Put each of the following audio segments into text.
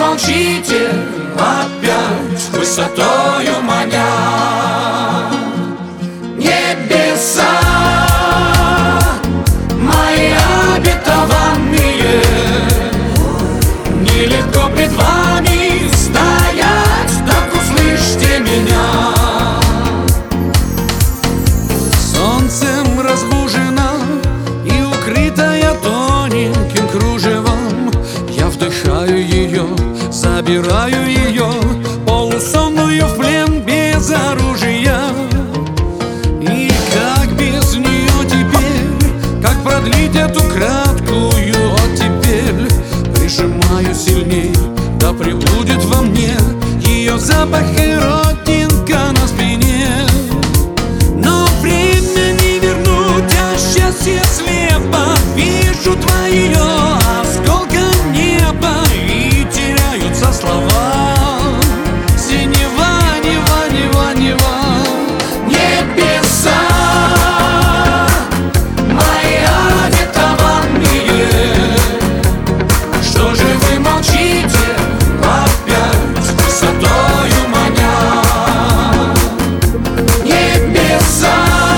молчите, опять высотою маня. Небеса мои обетованные, нелегко пред вами стоять, так услышьте меня. Солнцем разбужена и укрытая тоненьким кружевом, я вдыхаю ее, забираю ее, полусонную в плен без оружия. И как без нее теперь, как продлить эту краткую оттепель? Прижимаю сильней, да пребудет во мне ее запах и родинка на спине. Но время не вернуть, а счастье слепо. Вижу твои осколка неба, и теряются слова. Синева, нева, нева, нева. Небеса мои обетованные, что же вы молчите, опять высотою маня? Небеса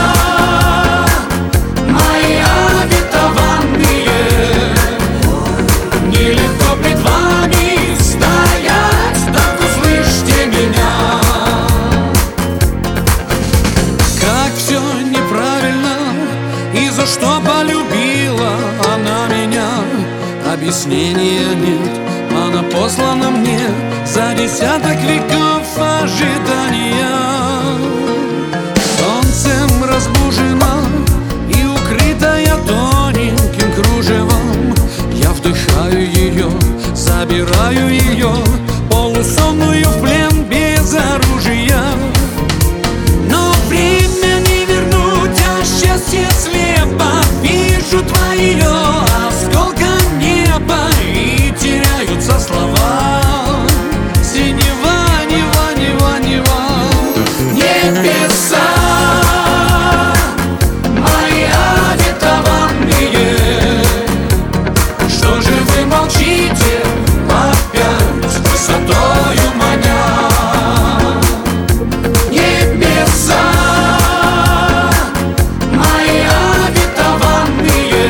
мои обетованные, нелегко пред вами стоять, так услышьте меня. Как все неправильно, и за что полюбила она меня? Объяснения нет, она послана мне за десяток веков ожидания. Солнцем разбужена и укрытая тоненьким кружевом, я вдыхаю ее, забираю ее, полусонную в плен без оружия. Но время не вернуть, а счастье слепо. Вижу твои осколка неба, и теряются слова. Синева, нева, нева, нева. Небеса мои обетованные, что же вы молчите, опять высотою маня? Небеса мои обетованные,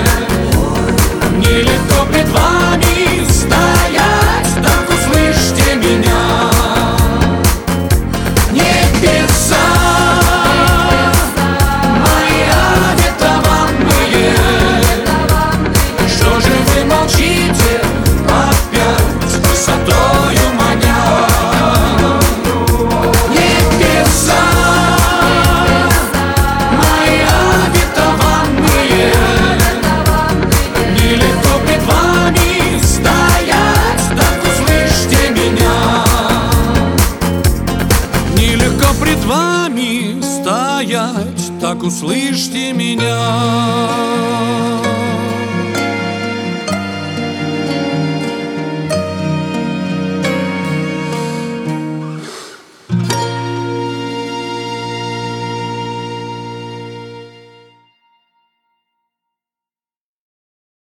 нелегко пред вами стоять, так услышьте меня. Небеса мои обетованные, что же вы молчите, опять высотою маня? Небеса мои обетованные, нелегко пред вами стоять, так услышьте меня. Нелегко пред вами стоять, так услышьте меня.